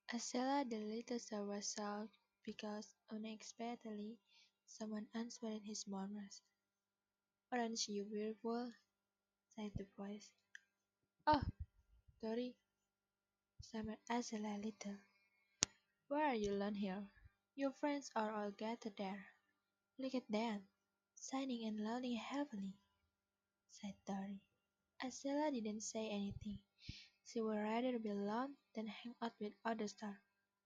Estella the little star was shocked because unexpectedly someone answered his murmurs. "Aren't you beautiful?" said the voice. "Oh, Tori," stammered Estella little. "Why are you alone here? Your friends are all gathered there. Look at them, shining and loading heavily," said Tori. Estella didn't say anything. She would rather be alone than hang out with other stars.